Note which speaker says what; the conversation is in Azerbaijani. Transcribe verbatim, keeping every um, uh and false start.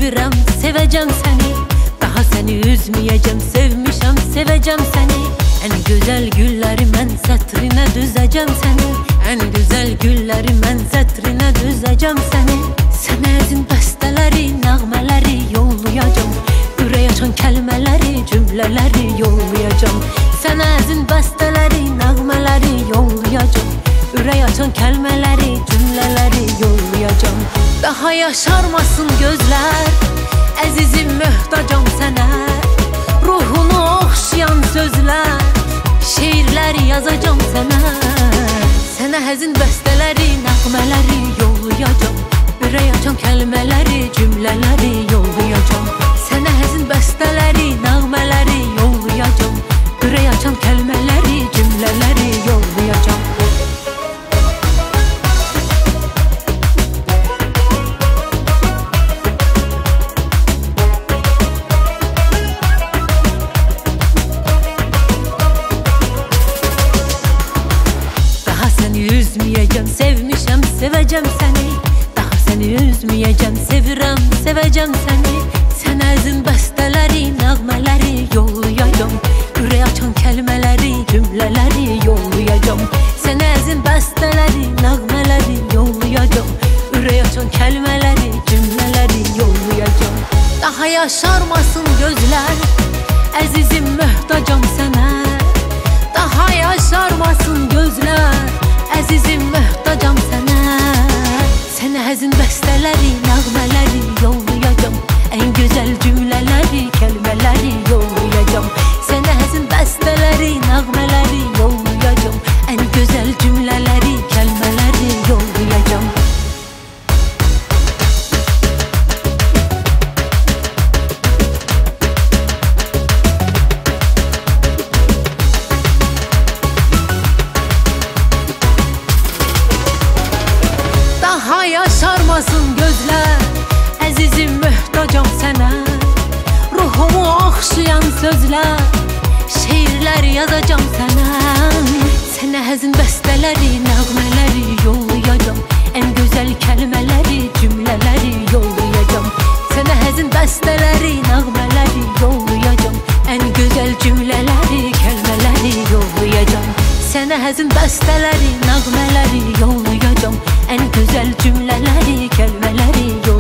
Speaker 1: sevirəm, sevəcəm səni. Daha səni üzməyəcəm, sevmişəm, sevəcəm səni. Ən gözəl gülləri mən sətrinə düzəcəm səni. Ən gözəl gülləri mən sətrinə düzəcəm səni. Sənə əzin bəstələri, nəğmələri yollayacam. Ürək açan kəlmələri, cümlələri yollayacam. Sənə əzin bəstələri, nəğmələri yollayacam. Ürək açan kəlmələri, cümlələri yollayacam. Daha yaşarmasın gözlər, əzizim möhtacam sənə. Ruhunu oxşayan sözlər, şeirlər yazacam sənə. Sənə həzin bəstələri, nəğmələri yollayacam. Ürək açan kəlmələri, cümlələri yollayacam. Sənə həzin bəstələri, nəğmələri yollayacam. Ürək açan kəlmələri, cümlələri yollayacam. Üzməyəcəm, sevmişəm, sevəcəm səni. Daha səni üzməyəcəm, sevirəm, sevəcəm səni. Sənə əzin bəstələri, nəğmələri yollayacam. Ürək açan kəlmələri, cümlələri yollayacam. Sənə əzin bəstələri, nəğmələri yollayacam. Ürək açan kəlmələri, cümlələri yollayacam. Daha yaşarmasın gözlər, əzizim möhtacam sənə. Daha yaşarmasın gözlər, əzizim möhtacam sənə. Sənə həzin bəstələri, nəğmələri yollayacam. Ən gözəl cümlələri, kəlmələri yollayacam. Sənə həzin bəstələri, nəğmələri yollayacam. Ən gözəl cümlələri, kəlmələri yollayacam. Daha yaşarmasın gözlər, əzizim möhtacam sənə. Ruhumu oxşayan sözlər, şeirlər yazacam sənə. Sənə həzin bəstələri, nəğmələri yollayacam. Ən gözəl kəlmələri, cümlələri yollayacam. Sənə həzin bəstələri, nəğmələri yollayacam. Ən gözəl cümlələri, kəlmələri yollayacam. Sənə həzin bəstələri, nəğmələri yollayacam. Ən gözəl cümlələri, kəlmələri yollayacam.